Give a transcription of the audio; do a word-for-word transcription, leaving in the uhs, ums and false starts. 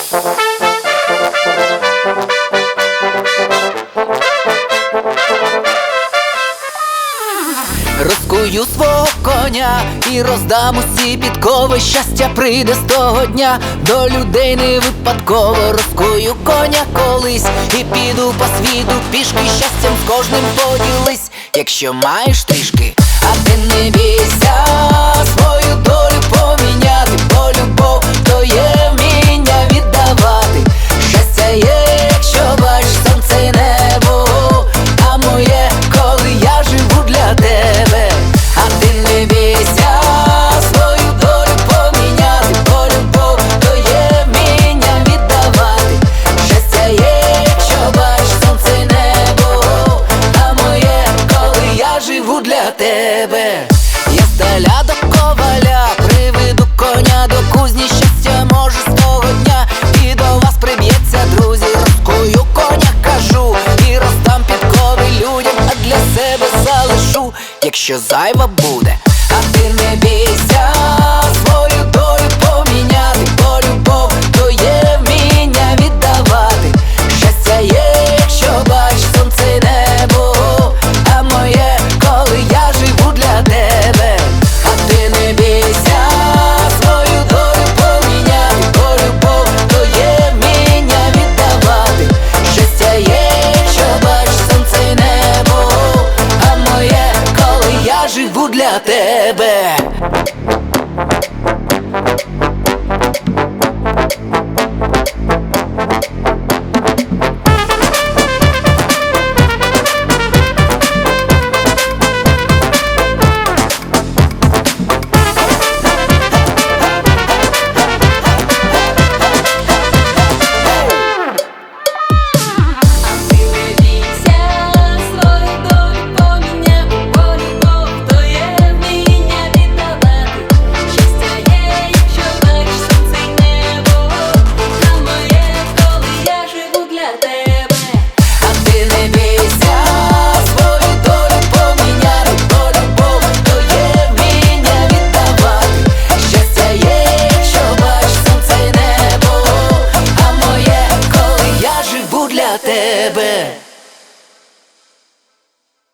Розкую свого коня і роздам усі підкови. Щастя прийде з того дня до людей не випадково. Розкую коня колись і піду по світу пішки. Щастям з кожним поділись, якщо маєш трішки. А ти не бійся свою долю поміняти, бо любов то є вміння віддавати. Щастя є, якщо бачиш сонце і небо, а моє, коли я живу для тебе. А ти не бійся свою долю поміняти, бо любов то є вміння віддавати. Щастя є, якщо бачиш сонце і небо, а моє, коли я живу для тебе. Я здаля до коваля приведу коня до кузні. Щастя може з того дня і до вас приб'ється, друзі. Розкую коня, кажу, і роздам підкови людям, а для себе залишу, якщо зайва буде. А ти не бійся свою долю поміняти, бо любов то є вміння віддавати. Щастя є, якщо бачиш сонце і небо, а моє, коли я живу для тебе. А ти не бійся свою долю поміняти, бо любов то є вміння віддавати. Щастя є, якщо бачиш сонце і небо, а моє, коли я живу для тебе.